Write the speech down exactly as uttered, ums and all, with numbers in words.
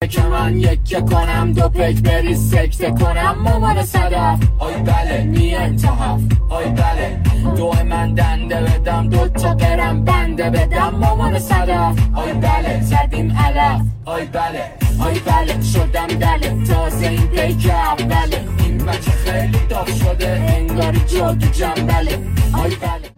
که من یکه کنم دو پیک بری سکته کنم مامان صدف. آی بله نی انتحف، آی بله دو من دنده بدم دو تا برم بنده بدم مامان صدف. آی بله زدیم علف، آی بله آی بله شدم دله تازه این پیک اوله. این بچه خیلی داغ شده انگاری جادو جنبله. آی بله